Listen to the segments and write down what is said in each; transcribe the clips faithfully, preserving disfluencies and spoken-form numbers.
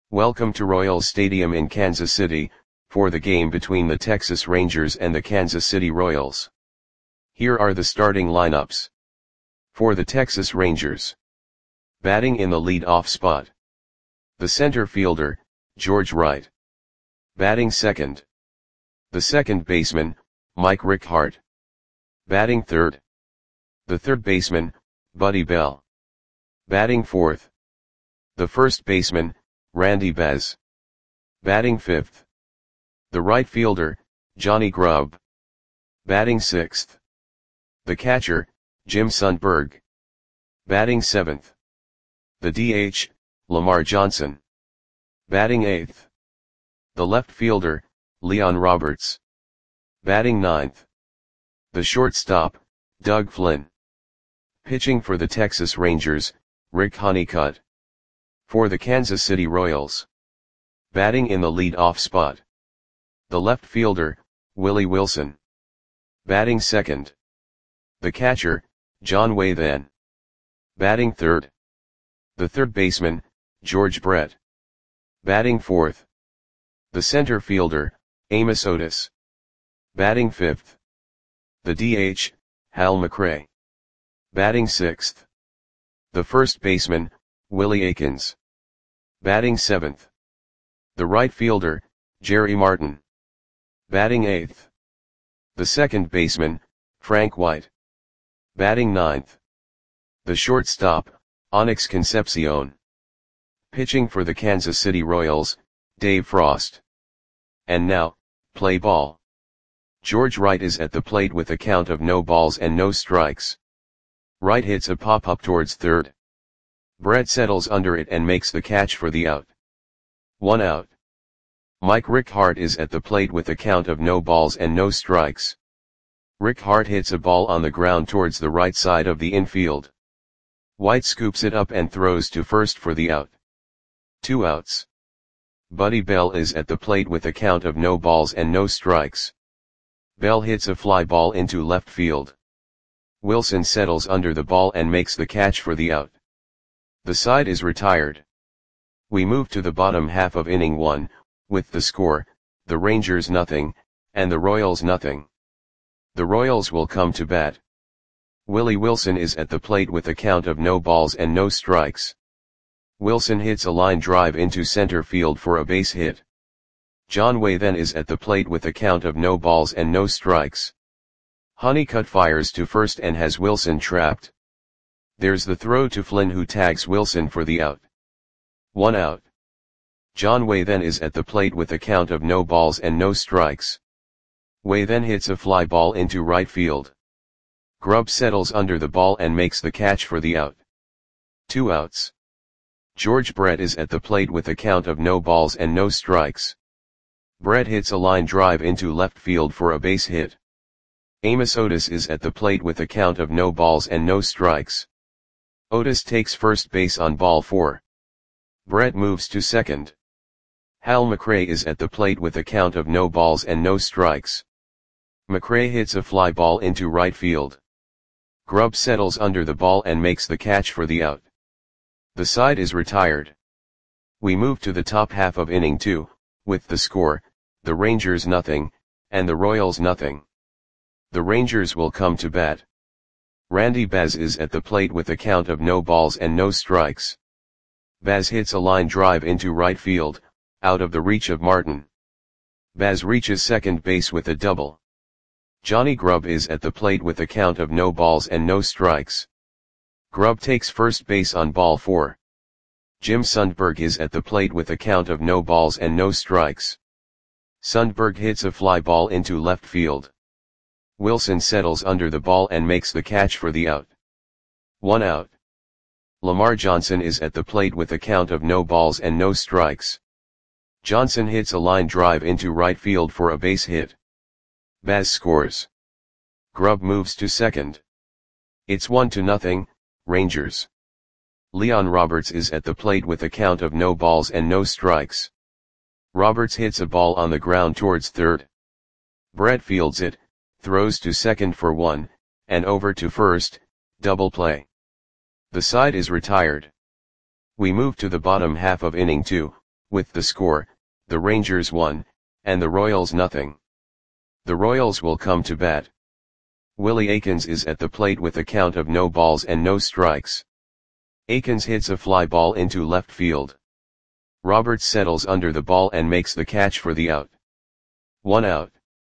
Welcome to Royals Stadium in Kansas City, for the game between the Texas Rangers and the Kansas City Royals. Here are the starting lineups. For the Texas Rangers. Batting in the lead-off spot. The center fielder, George Wright. Batting second. The second baseman, Mike Rickhart. Batting third. The third baseman, Buddy Bell. Batting fourth. The first baseman, Randy Baz. Batting fifth. The right fielder, Johnny Grubb. Batting sixth. The catcher, Jim Sundberg. Batting seventh. The D H, Lamar Johnson. Batting eighth. The left fielder, Leon Roberts. Batting ninth. The shortstop, Doug Flynn. Pitching for the Texas Rangers, Rick Honeycutt. For the Kansas City Royals. Batting in the lead-off spot. The left fielder, Willie Wilson. Batting second. The catcher, John Wathan. Batting third. The third baseman, George Brett. Batting fourth. The center fielder, Amos Otis. Batting fifth. The D H, Hal McRae. Batting sixth. The first baseman, Willie Aikens. Batting seventh. The right fielder, Jerry Martin. Batting eighth. The second baseman, Frank White. Batting ninth. The shortstop, Onyx Concepcion. Pitching for the Kansas City Royals, Dave Frost. And now, play ball. George Wright is at the plate with a count of no balls and no strikes. Wright hits a pop-up towards third. Brett settles under it and makes the catch for the out. One out. Mike Rickhart is at the plate with a count of no balls and no strikes. Rickhart hits a ball on the ground towards the right side of the infield. White scoops it up and throws to first for the out. Two outs. Buddy Bell is at the plate with a count of no balls and no strikes. Bell hits a fly ball into left field. Wilson settles under the ball and makes the catch for the out. The side is retired. We move to the bottom half of inning one, with the score, the Rangers nothing, and the Royals nothing. The Royals will come to bat. Willie Wilson is at the plate with a count of no balls and no strikes. Wilson hits a line drive into center field for a base hit. John Wathan is at the plate with a count of no balls and no strikes. Honeycutt fires to first and has Wilson trapped. There's the throw to Flynn, who tags Wilson for the out. One out. John Wathan is at the plate with a count of no balls and no strikes. Wathan hits a fly ball into right field. Grubb settles under the ball and makes the catch for the out. Two outs. George Brett is at the plate with a count of no balls and no strikes. Brett hits a line drive into left field for a base hit. Amos Otis is at the plate with a count of no balls and no strikes. Otis takes first base on ball four. Brett moves to second. Hal McRae is at the plate with a count of no balls and no strikes. McRae hits a fly ball into right field. Grubb settles under the ball and makes the catch for the out. The side is retired. We move to the top half of inning two, with the score, the Rangers nothing, and the Royals nothing. The Rangers will come to bat. Randy Baz is at the plate with a count of no balls and no strikes. Baz hits a line drive into right field, out of the reach of Martin. Baz reaches second base with a double. Johnny Grubb is at the plate with a count of no balls and no strikes. Grubb takes first base on ball four. Jim Sundberg is at the plate with a count of no balls and no strikes. Sundberg hits a fly ball into left field. Wilson settles under the ball and makes the catch for the out. One out. Lamar Johnson is at the plate with a count of no balls and no strikes. Johnson hits a line drive into right field for a base hit. Baz scores. Grubb moves to second. It's one to nothing, Rangers. Leon Roberts is at the plate with a count of no balls and no strikes. Roberts hits a ball on the ground towards third. Brett fields it, throws to second for one, and over to first, double play. The side is retired. We move to the bottom half of inning two, with the score, the Rangers one, and the Royals nothing. The Royals will come to bat. Willie Aikens is at the plate with a count of no balls and no strikes. Aikens hits a fly ball into left field. Roberts settles under the ball and makes the catch for the out. One out.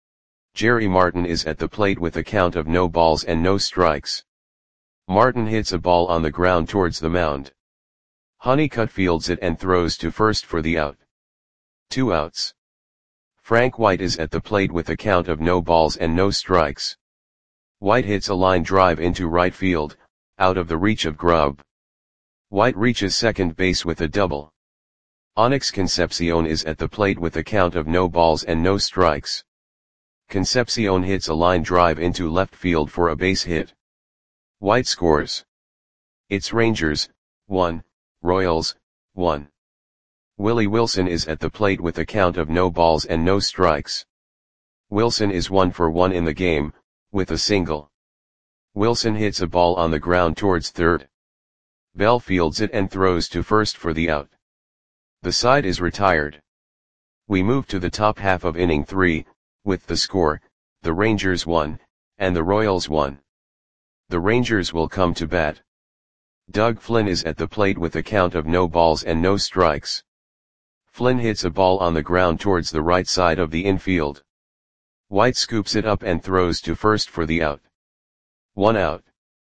Jerry Martin is at the plate with a count of no balls and no strikes. Martin hits a ball on the ground towards the mound. Honeycutt fields it and throws to first for the out. Two outs. Frank White is at the plate with a count of no balls and no strikes. White hits a line drive into right field, out of the reach of Grubb. White reaches second base with a double. Onyx Concepcion is at the plate with a count of no balls and no strikes. Concepcion hits a line drive into left field for a base hit. White scores. It's Rangers, one, Royals, one. Willie Wilson is at the plate with a count of no balls and no strikes. Wilson is one for one in the game, with a single. Wilson hits a ball on the ground towards third. Bell fields it and throws to first for the out. The side is retired. We move to the top half of inning three, with the score, the Rangers one, and the Royals one. The Rangers will come to bat. Doug Flynn is at the plate with a count of no balls and no strikes. Flynn hits a ball on the ground towards the right side of the infield. White scoops it up and throws to first for the out. One out.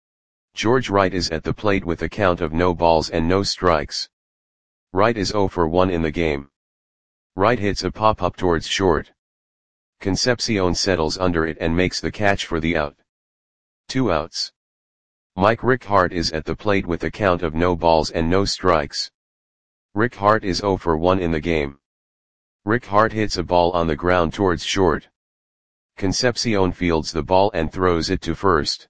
George Wright is at the plate with a count of no balls and no strikes. Wright is zero for one in the game. Wright hits a pop-up towards short. Concepcion settles under it and makes the catch for the out. Two outs. Mike Rickhart is at the plate with a count of no balls and no strikes. Rickhart is zero for one in the game. Rickhart hits a ball on the ground towards short. Concepcion fields the ball and throws it to first.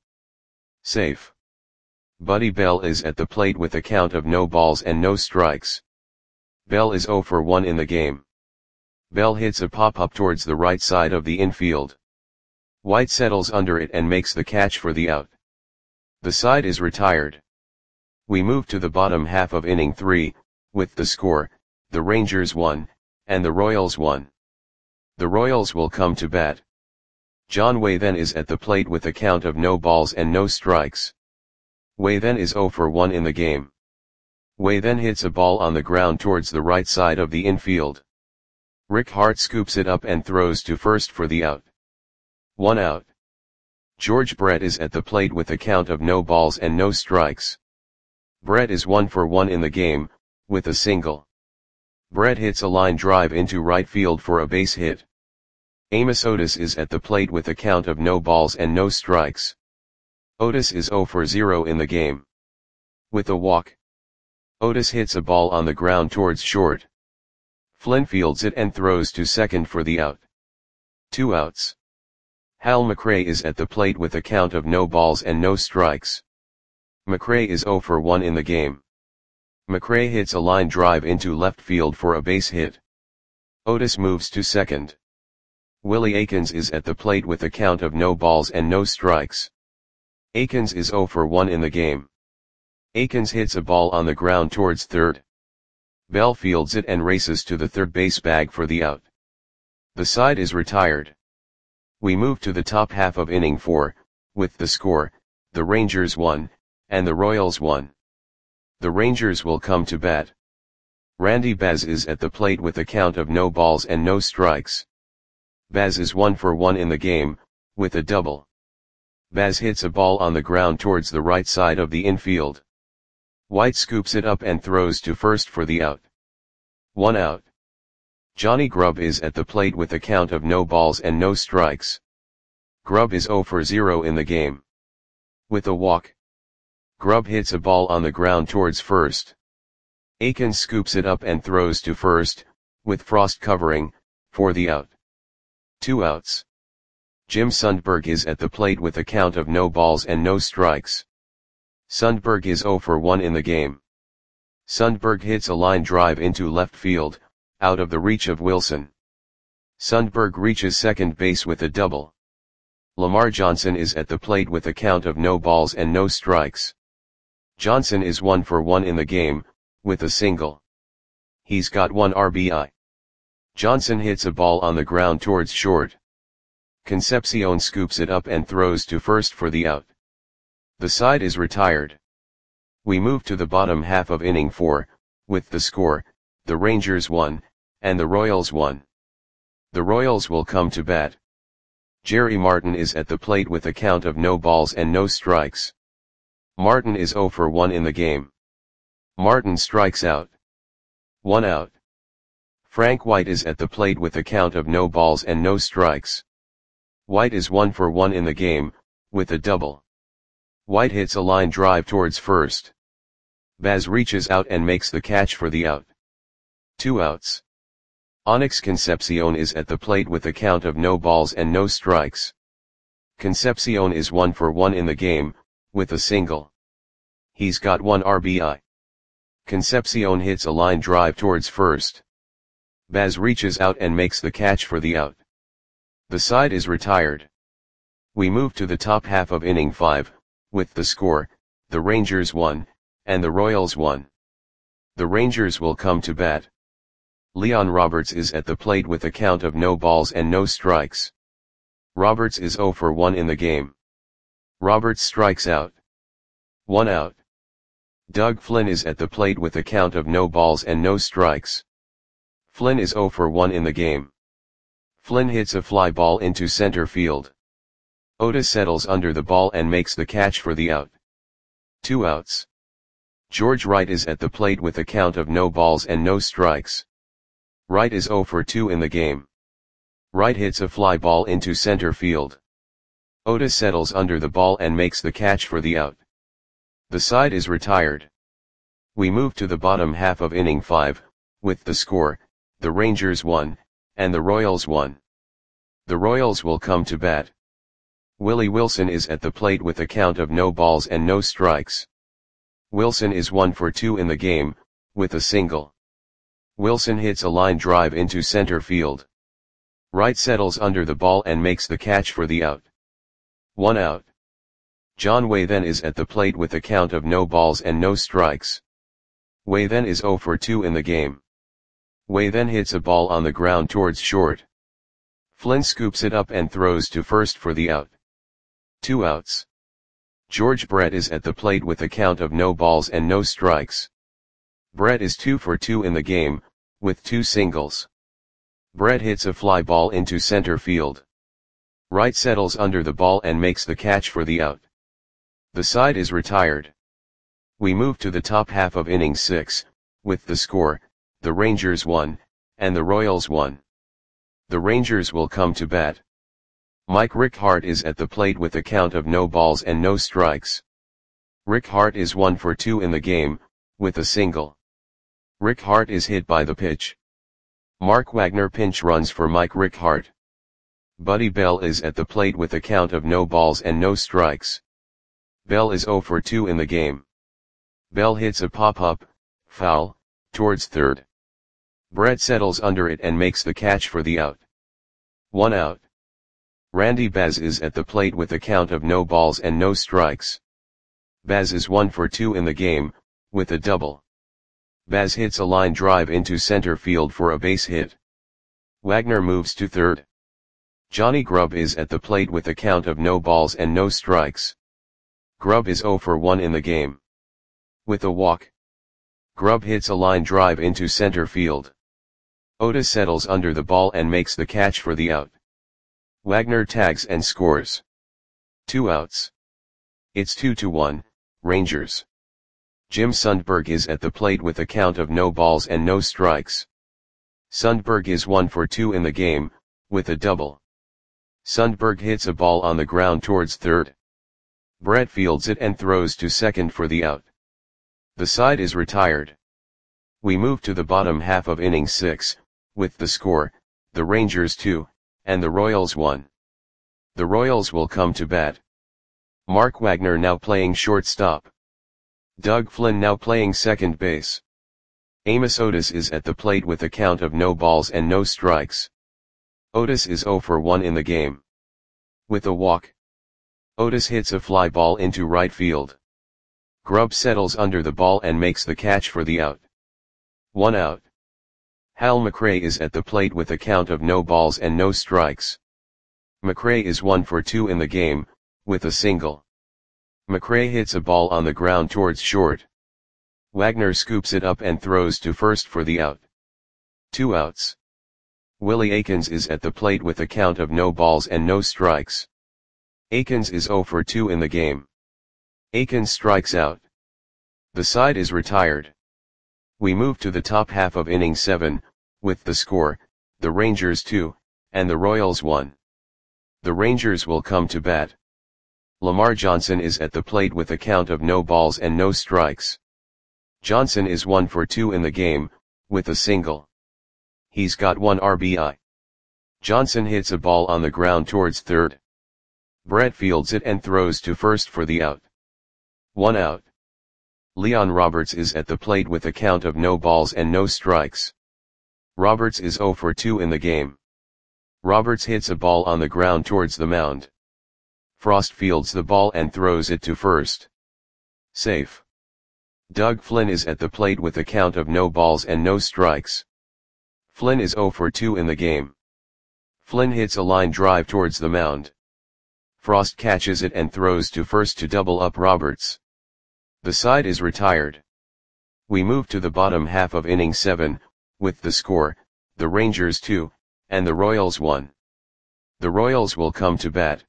Safe. Buddy Bell is at the plate with a count of no balls and no strikes. Bell is zero for one in the game. Bell hits a pop-up towards the right side of the infield. White settles under it and makes the catch for the out. The side is retired. We move to the bottom half of inning three, with the score, the Rangers one, and the Royals one. The Royals will come to bat. John Way then is at the plate with a count of no balls and no strikes. Way then is zero for one in the game. Way then hits a ball on the ground towards the right side of the infield. Rickhart scoops it up and throws to first for the out. One out. George Brett is at the plate with a count of no balls and no strikes. Brett is one for one in the game, with a single. Brett hits a line drive into right field for a base hit. Amos Otis is at the plate with a count of no balls and no strikes. Otis is zero for zero in the game. With a walk. Otis hits a ball on the ground towards short. Flynn fields it and throws to second for the out. Two outs. Hal McRae is at the plate with a count of no balls and no strikes. McRae is zero for one in the game. McRae hits a line drive into left field for a base hit. Otis moves to second. Willie Aikens is at the plate with a count of no balls and no strikes. Aikens is zero for one in the game. Aikens hits a ball on the ground towards third. Bell fields it and races to the third base bag for the out. The side is retired. We move to the top half of inning four, with the score, the Rangers one, and the Royals one. The Rangers will come to bat. Randy Baz is at the plate with a count of no balls and no strikes. Baz is one for one in the game, with a double. Baz hits a ball on the ground towards the right side of the infield. White scoops it up and throws to first for the out. One out. Johnny Grubb is at the plate with a count of no balls and no strikes. Grubb is zero for zero in the game. With a walk. Grubb hits a ball on the ground towards first. Aikens scoops it up and throws to first, with Frost covering, for the out. Two outs. Jim Sundberg is at the plate with a count of no balls and no strikes. Sundberg is zero for one in the game. Sundberg hits a line drive into left field, out of the reach of Wilson. Sundberg reaches second base with a double. Lamar Johnson is at the plate with a count of no balls and no strikes. Johnson is one for one in the game, with a single. He's got one R B I. Johnson hits a ball on the ground towards short. Concepcion scoops it up and throws to first for the out. The side is retired. We move to the bottom half of inning four, with the score, the Rangers won, and the Royals won. The Royals will come to bat. Jerry Martin is at the plate with a count of no balls and no strikes. Martin is oh for one in the game. Martin strikes out. One out. Frank White is at the plate with a count of no balls and no strikes. White is one for one in the game, with a double. White hits a line drive towards first. Baz reaches out and makes the catch for the out. Two outs. Onyx Concepcion is at the plate with a count of no balls and no strikes. Concepcion is one for one in the game, with a single. He's got one R B I. Concepcion hits a line drive towards first. Baz reaches out and makes the catch for the out. The side is retired. We move to the top half of inning five, with the score, the Rangers won, and the Royals won. The Rangers will come to bat. Leon Roberts is at the plate with a count of no balls and no strikes. Roberts is oh for one in the game. Roberts strikes out. One out. Doug Flynn is at the plate with a count of no balls and no strikes. Flynn is oh for one in the game. Flynn hits a fly ball into center field. Otis settles under the ball and makes the catch for the out. Two outs. George Wright is at the plate with a count of no balls and no strikes. Wright is oh for two in the game. Wright hits a fly ball into center field. Otis settles under the ball and makes the catch for the out. The side is retired. We move to the bottom half of inning five, with the score, the Rangers won, and the Royals won. The Royals will come to bat. Willie Wilson is at the plate with a count of no balls and no strikes. Wilson is one for two in the game, with a single. Wilson hits a line drive into center field. Wright settles under the ball and makes the catch for the out. One out. John Way then is at the plate with a count of no balls and no strikes. Way then is oh for two in the game. Way then hits a ball on the ground towards short. Flynn scoops it up and throws to first for the out. Two outs. George Brett is at the plate with a count of no balls and no strikes. Brett is two for two in the game, with two singles. Brett hits a fly ball into center field. Wright settles under the ball and makes the catch for the out. The side is retired. We move to the top half of inning six, with the score, the Rangers won, and the Royals won. The Rangers will come to bat. Mike Rickhardt is at the plate with a count of no balls and no strikes. Rickhardt is one for two in the game, with a single. Rickhardt is hit by the pitch. Mark Wagner pinch runs for Mike Rickhardt. Buddy Bell is at the plate with a count of no balls and no strikes. Bell is oh for two in the game. Bell hits a pop-up, foul, towards third. Brett settles under it and makes the catch for the out. One out. Randy Baz is at the plate with a count of no balls and no strikes. Baz is one for two in the game, with a double. Baz hits a line drive into center field for a base hit. Wagner moves to third. Johnny Grubb is at the plate with a count of no balls and no strikes. Grubb is oh for one in the game. With a walk. Grubb hits a line drive into center field. Otis settles under the ball and makes the catch for the out. Wagner tags and scores. Two outs. It's two to one, Rangers. Jim Sundberg is at the plate with a count of no balls and no strikes. Sundberg is one for two in the game, with a double. Sundberg hits a ball on the ground towards third. Brett fields it and throws to second for the out. The side is retired. We move to the bottom half of inning six, with the score, the Rangers two, and the Royals one. The Royals will come to bat. Mark Wagner now playing shortstop. Doug Flynn now playing second base. Amos Otis is at the plate with a count of no balls and no strikes. Otis is oh for one in the game. With a walk. Otis hits a fly ball into right field. Grubb settles under the ball and makes the catch for the out. One out. Hal McRae is at the plate with a count of no balls and no strikes. McRae is one for two in the game, with a single. McRae hits a ball on the ground towards short. Wagner scoops it up and throws to first for the out. Two outs. Willie Aikens is at the plate with a count of no balls and no strikes. Aikens is zero for two in the game. Aikens strikes out. The side is retired. We move to the top half of inning seven, with the score, the Rangers two, and the Royals one. The Rangers will come to bat. Lamar Johnson is at the plate with a count of no balls and no strikes. Johnson is one for two in the game, with a single. He's got one R B I. Johnson hits a ball on the ground towards third. Brett fields it and throws to first for the out. One out. Leon Roberts is at the plate with a count of no balls and no strikes. Roberts is zero for two in the game. Roberts hits a ball on the ground towards the mound. Frost fields the ball and throws it to first. Safe. Doug Flynn is at the plate with a count of no balls and no strikes. Flynn is zero for two in the game. Flynn hits a line drive towards the mound. Frost catches it and throws to first to double up Roberts. The side is retired. We move to the bottom half of inning seven, with the score, the Rangers two, and the Royals one. The Royals will come to bat.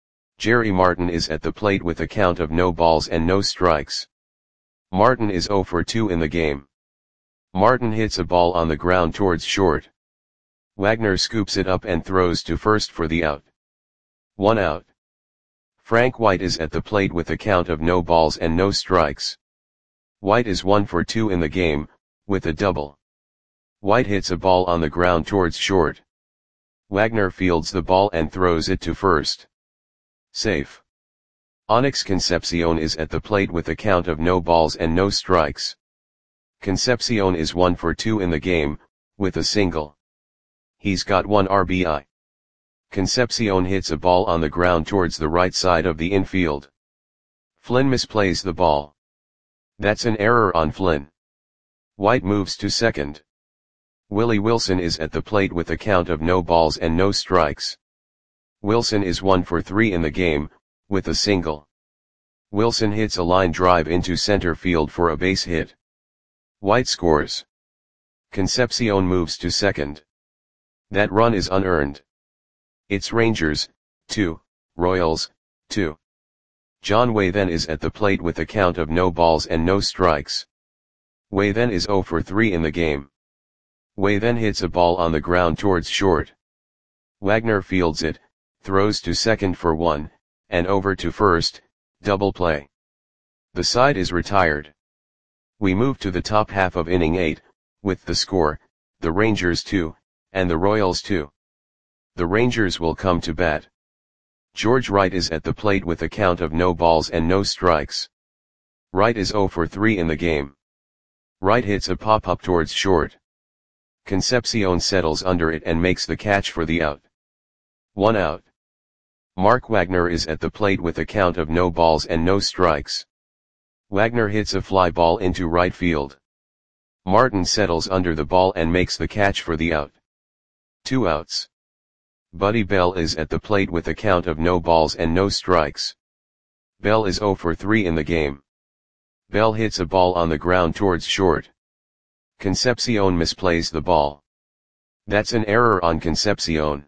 Jerry Martin is at the plate with a count of no balls and no strikes. Martin is zero for two in the game. Martin hits a ball on the ground towards short. Wagner scoops it up and throws to first for the out. One out. Frank White is at the plate with a count of no balls and no strikes. White is one for two in the game, with a double. White hits a ball on the ground towards short. Wagner fields the ball and throws it to first. Safe. Onyx Concepcion is at the plate with a count of no balls and no strikes. Concepcion is one for two in the game, with a single. He's got one R B I. Concepcion hits a ball on the ground towards the right side of the infield. Flynn misplays the ball. That's an error on Flynn. White moves to second. Willie Wilson is at the plate with a count of no balls and no strikes. Wilson is one for three in the game, with a single. Wilson hits a line drive into center field for a base hit. White scores. Concepcion moves to second. That run is unearned. It's Rangers, two, Royals, two. John Waythen is at the plate with a count of no balls and no strikes. Waythen is zero for three in the game. Waythen hits a ball on the ground towards short. Wagner fields it, throws to second for one, and over to first, double play. The side is retired. We move to the top half of inning eight, with the score, the Rangers two, and the Royals two. The Rangers will come to bat. George Wright is at the plate with a count of no balls and no strikes. Wright is zero for three in the game. Wright hits a pop-up towards short. Concepcion settles under it and makes the catch for the out. One out. Mark Wagner is at the plate with a count of no balls and no strikes. Wagner hits a fly ball into right field. Martin settles under the ball and makes the catch for the out. Two outs. Buddy Bell is at the plate with a count of no balls and no strikes. Bell is zero for three in the game. Bell hits a ball on the ground towards short. Concepcion misplays the ball. That's an error on Concepcion.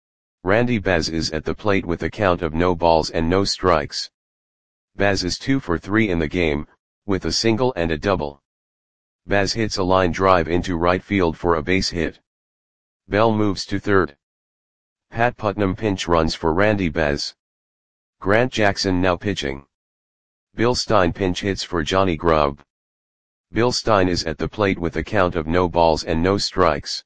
Randy Baz is at the plate with a count of no balls and no strikes. Baz is two for three in the game, with a single and a double. Baz hits a line drive into right field for a base hit. Bell moves to third. Pat Putnam pinch runs for Randy Baz. Grant Jackson now pitching. Bill Stein pinch hits for Johnny Grubb. Bill Stein is at the plate with a count of no balls and no strikes.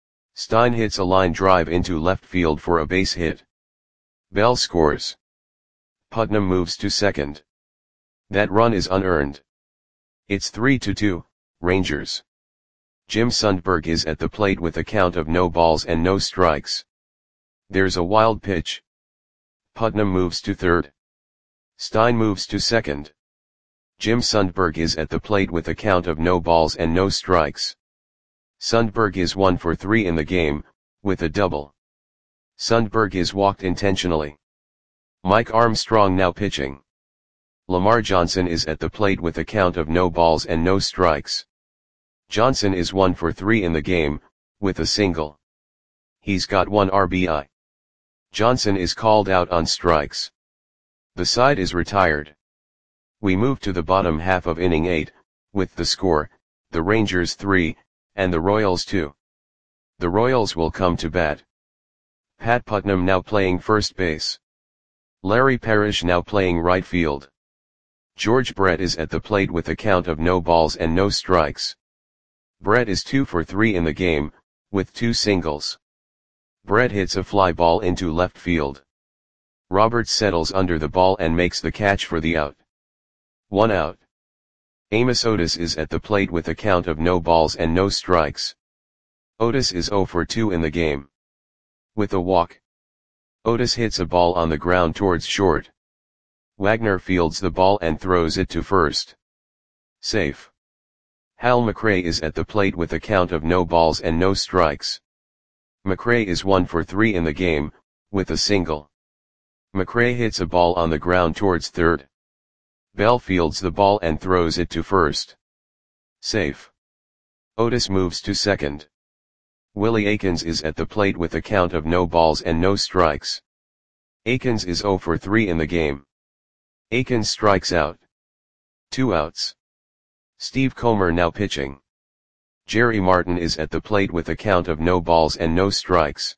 Stein hits a line drive into left field for a base hit. Bell scores. Putnam moves to second. That run is unearned. It's three to two, Rangers. Jim Sundberg is at the plate with a count of no balls and no strikes. There's a wild pitch. Putnam moves to third. Stein moves to second. Jim Sundberg is at the plate with a count of no balls and no strikes. Sundberg is one for three in the game, with a double. Sundberg is walked intentionally. Mike Armstrong now pitching. Lamar Johnson is at the plate with a count of no balls and no strikes. Johnson is one for three in the game, with a single. He's got one R B I. Johnson is called out on strikes. The side is retired. We move to the bottom half of inning eight, with the score, the Rangers three, and the Royals two. The Royals will come to bat. Pat Putnam now playing first base. Larry Parrish now playing right field. George Brett is at the plate with a count of no balls and no strikes. Brett is two for three in the game, with two singles. Brett hits a fly ball into left field. Roberts settles under the ball and makes the catch for the out. One out. Amos Otis is at the plate with a count of no balls and no strikes. Otis is zero for two in the game. With a walk. Otis hits a ball on the ground towards short. Wagner fields the ball and throws it to first. Safe. Hal McRae is at the plate with a count of no balls and no strikes. McRae is one for three in the game, with a single. McRae hits a ball on the ground towards third. Bell fields the ball and throws it to first. Safe. Otis moves to second. Willie Aikens is at the plate with a count of no balls and no strikes. Aikens is zero for three in the game. Aikens strikes out. Two outs. Steve Comer now pitching. Jerry Martin is at the plate with a count of no balls and no strikes.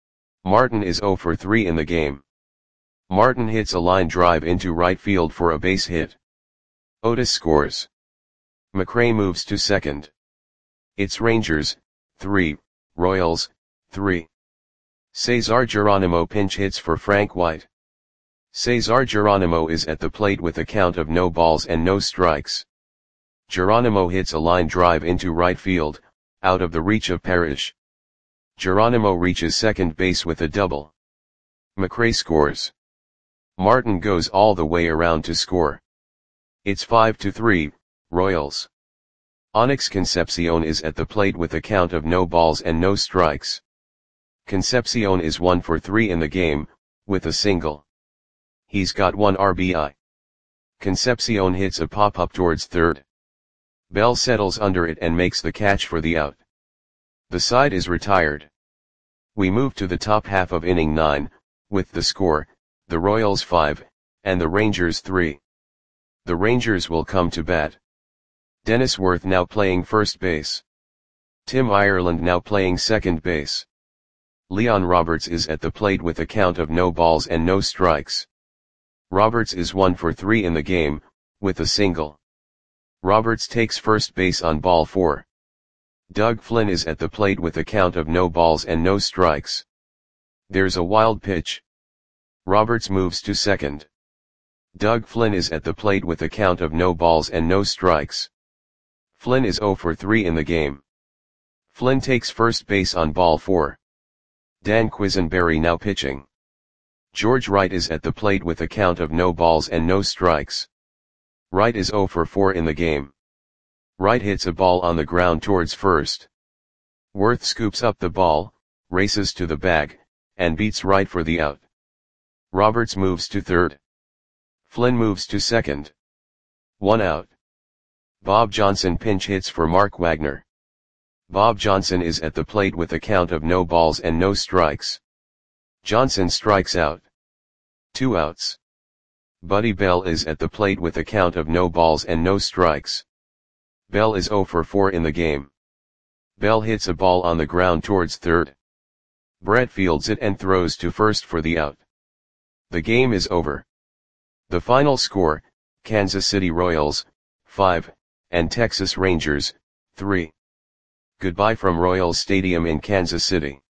Martin is zero for three in the game. Martin hits a line drive into right field for a base hit. Otis scores. McRae moves to second. It's Rangers, three, Royals, three. Cesar Geronimo pinch hits for Frank White. Cesar Geronimo is at the plate with a count of no balls and no strikes. Geronimo hits a line drive into right field, out of the reach of Parrish. Geronimo reaches second base with a double. McRae scores. Martin goes all the way around to score. It's five to three, Royals. Onyx Concepcion is at the plate with a count of no balls and no strikes. Concepcion is one for three in the game, with a single. He's got one R B I. Concepcion hits a pop-up towards third. Bell settles under it and makes the catch for the out. The side is retired. We move to the top half of inning nine, with the score, the Royals five, and the Rangers three. The Rangers will come to bat. Dennis Worth now playing first base. Tim Ireland now playing second base. Leon Roberts is at the plate with a count of no balls and no strikes. Roberts is one for three in the game, with a single. Roberts takes first base on ball four. Doug Flynn is at the plate with a count of no balls and no strikes. There's a wild pitch. Roberts moves to second. Doug Flynn is at the plate with a count of no balls and no strikes. Flynn is zero for three in the game. Flynn takes first base on ball four. Dan Quisenberry now pitching. George Wright is at the plate with a count of no balls and no strikes. Wright is zero for four in the game. Wright hits a ball on the ground towards first. Worth scoops up the ball, races to the bag, and beats Wright for the out. Roberts moves to third. Flynn moves to second. One out. Bob Johnson pinch hits for Mark Wagner. Bob Johnson is at the plate with a count of no balls and no strikes. Johnson strikes out. Two outs. Buddy Bell is at the plate with a count of no balls and no strikes. Bell is zero for four in the game. Bell hits a ball on the ground towards third. Brett fields it and throws to first for the out. The game is over. The final score, Kansas City Royals, five, and Texas Rangers, three. Goodbye from Royals Stadium in Kansas City.